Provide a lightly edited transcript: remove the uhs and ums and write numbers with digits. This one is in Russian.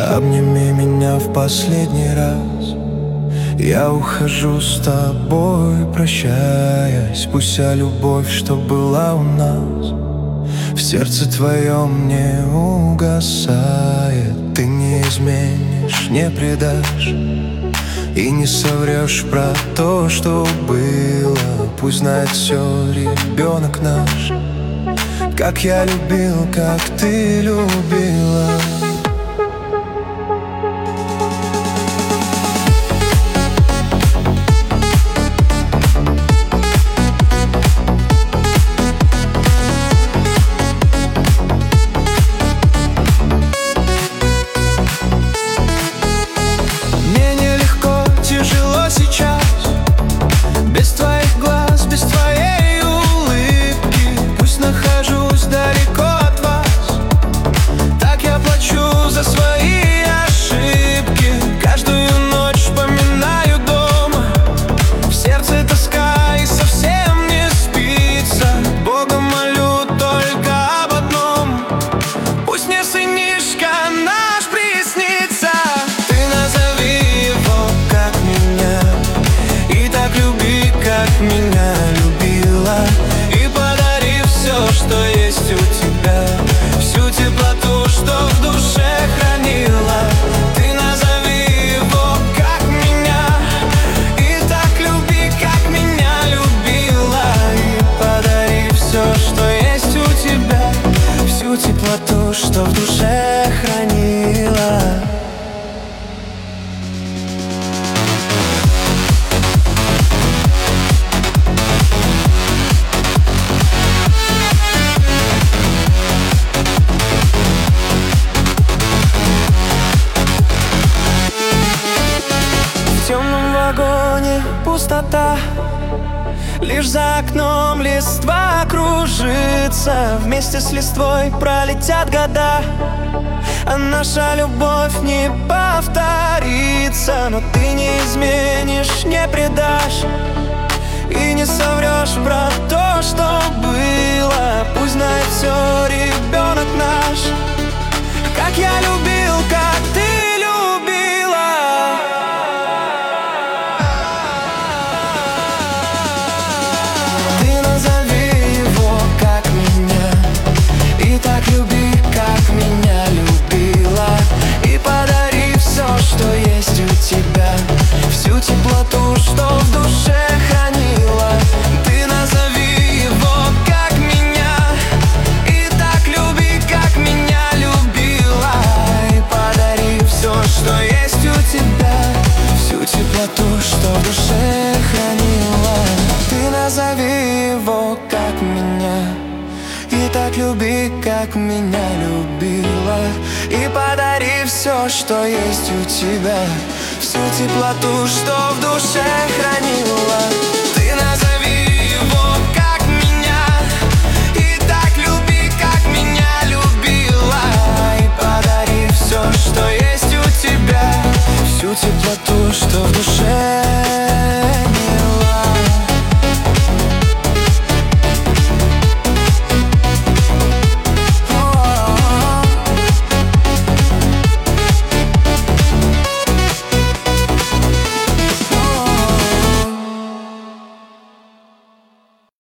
Обними меня в последний раз. Я ухожу с тобой, прощаясь. Пусть вся любовь, что была у нас, в сердце твоем не угасает. Ты не изменишь, не предашь и не соврешь про то, что было. Пусть знает все ребенок наш, как я любил, как ты любила. Без твоих глаз, без твоей улыбки, пусть нахожусь далеко от вас, так я плачу за свои ошибки. Каждую ночь вспоминаю дома, в сердце тоска и совсем не спится. Бога молю только об одном: пусть мне сынишка наш приснится. Ты назови его, как меня, и так люби, как меня любила, и подари все, что есть у тебя, всю теплоту, что в душе хранила. Ты назови его, как меня, и так люби, как меня любила, и подари все, что есть у тебя, всю теплоту, что в душе хранила. В темном вагоне пустота, лишь за окном листва кружится. Вместе с листвой пролетят года, а наша любовь не повторится. Но ты не изменишь, не предашь и не соврешь про то, что было. Пусть знает все ребенок наш, как я любил, как ты любила. Ты назови его, как меня, и так люби, как меня любила, и подари все, что есть у тебя, всю теплоту, что в душе хранила. Ты назови его, как меня, и так люби, как меня любила, и подари все, что есть у тебя, всю теплоту, что в душе хранила. Ты назови его, как меня, и так люби, как меня любила, и подари все, что есть у тебя, всю теплоту, что в душе хранила.